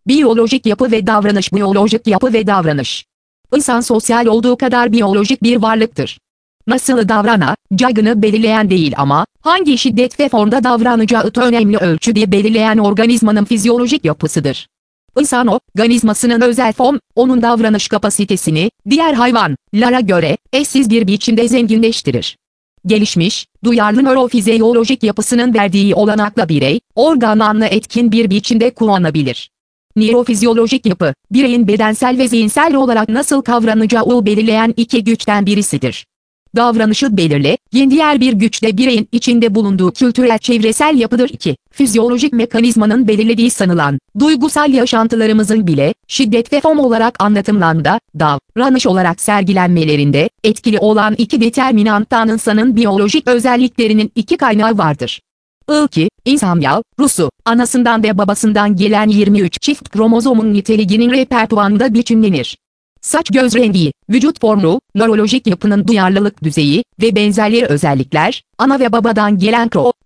Biyolojik yapı ve davranış. Biyolojik yapı ve davranış. İnsan sosyal olduğu kadar biyolojik bir varlıktır. Nasıl davranacağını belirleyen değil ama, hangi şiddet ve formda davranacağı önemli ölçüde belirleyen organizmanın fizyolojik yapısıdır. İnsan organizmasının özel form, onun davranış kapasitesini, diğer hayvanlara göre, eşsiz bir biçimde zenginleştirir. Gelişmiş, duyarlı nörofizyolojik yapısının verdiği olanakla birey, organlarını etkin bir biçimde kullanabilir. Nörofizyolojik yapı, bireyin bedensel ve zihinsel olarak nasıl kavranacağı belirleyen iki güçten birisidir. Davranışı belirleyen diğer bir güç de bireyin içinde bulunduğu kültürel çevresel yapıdır. 2. Fizyolojik mekanizmanın belirlediği sanılan, duygusal yaşantılarımızın bile, şiddet ve form olarak anlatımlarında, davranış olarak sergilenmelerinde, etkili olan iki determinanttan insanın biyolojik özelliklerinin iki kaynağı vardır. İlki, insan yavrusu, anasından ve babasından gelen 23 çift kromozomun niteliğinin repertuarında biçimlenir. Saç göz rengi, vücut formu, nörolojik yapının duyarlılık düzeyi ve benzerleri özellikler, ana ve babadan gelen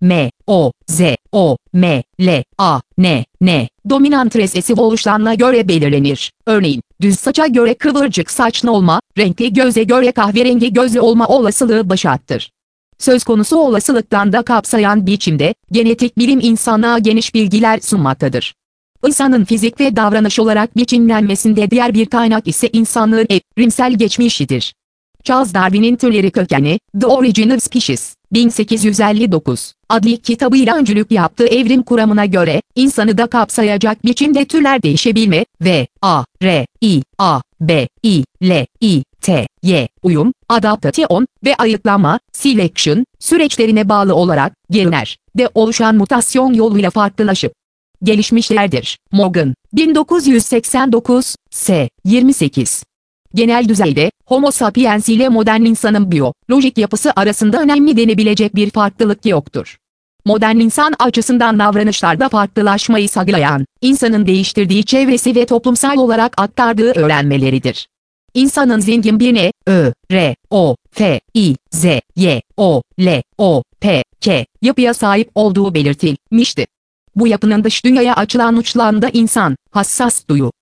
M dominant resesiv oluşlarına göre belirlenir. Örneğin, düz saça göre kıvırcık saçlı olma, renkli göze göre kahverengi gözlü olma olasılığı başarttır. Söz konusu olasılıktan da kapsayan biçimde, genetik bilim insana geniş bilgiler sunmaktadır. İnsanın fizik ve davranış olarak biçimlenmesinde diğer bir kaynak ise insanlığın evrimsel geçmişidir. Charles Darwin'in Türleri Kökeni, The Origin of Species, 1859, adlı kitabıyla öncülük yaptığı evrim kuramına göre, insanı da kapsayacak biçimde türler değişebilme ve uyum, adaptasyon ve ayıklama, selection, süreçlerine bağlı olarak, genlerde oluşan mutasyon yoluyla farklılaşıp gelişmişlerdir. Morgan, 1989, s. 28. Genel düzeyde, Homo sapiens ile modern insanın biyolojik yapısı arasında önemli denebilecek bir farklılık yoktur. Modern insan açısından davranışlarda farklılaşmayı sağlayan, insanın değiştirdiği çevresi ve toplumsal olarak aktardığı öğrenmeleridir. İnsanın zengin bir yapıya sahip olduğu belirtilmişti. Bu yapının dış dünyaya açılan uçlarında insan, hassas duyu